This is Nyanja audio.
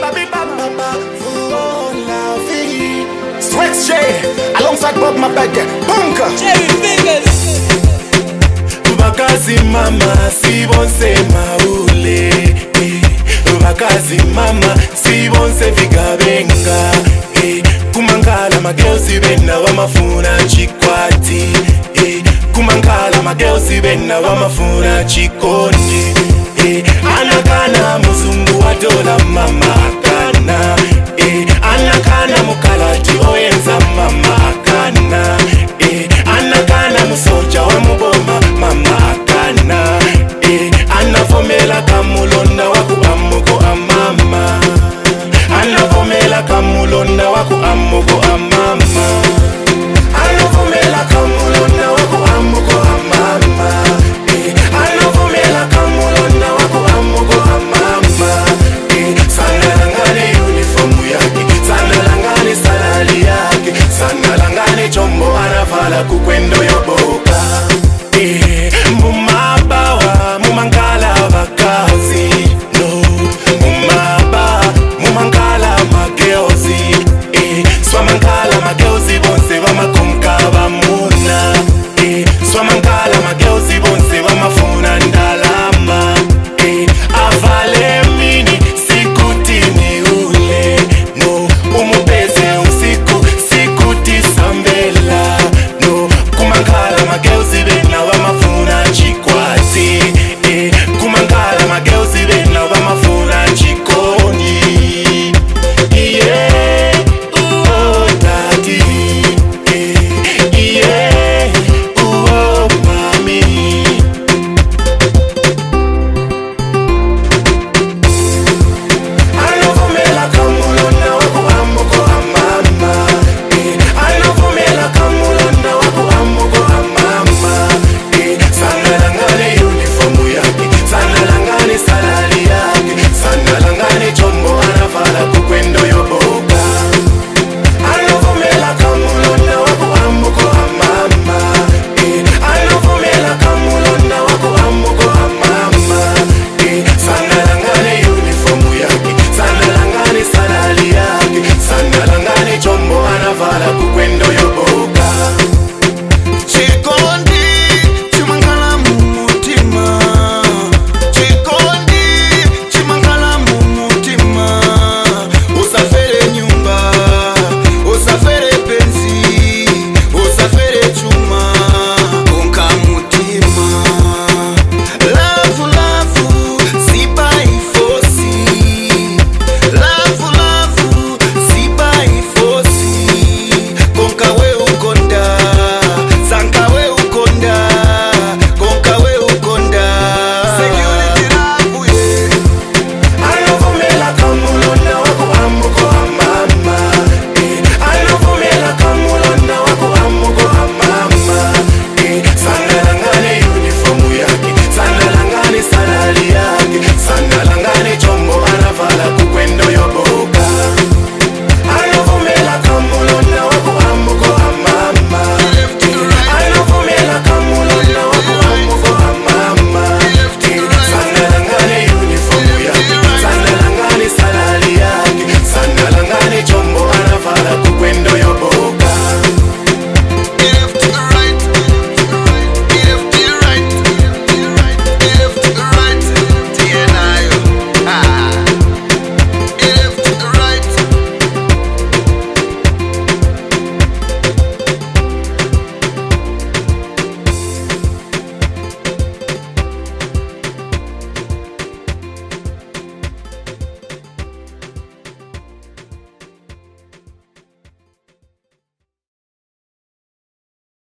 Swex J, alongside Bob Mabege, Bunker Jerry Fingers. Bakazi mama sibonse maule Bakazi mama sibonse vigabenga Kumangala mageuzi bena wamafuna chikwati Kumangala mageuzi bena wamafuna chikondi Anakana muzungu wa dola mama akana Anakana mukalati oyenza mama akana Anakana musoja wa muboma mama akana Anavomela kamulonda waku amugo amama Anavomela kamulonda waku amugo amama Anavomela kamulonda waku amugo amama Anavomela kamulonda waku amugo amama Sanalangane uniformu yake Sanalangane salali yake Sanalangane chombo anavala kukwendo yoboka Mumabawa mumangala bakazi No Mumaba mumangala mageuzi Swamangala mageuzi bonse wamakumka bamuna Swamangala mageuzi bonse wamafuna ndalama Avale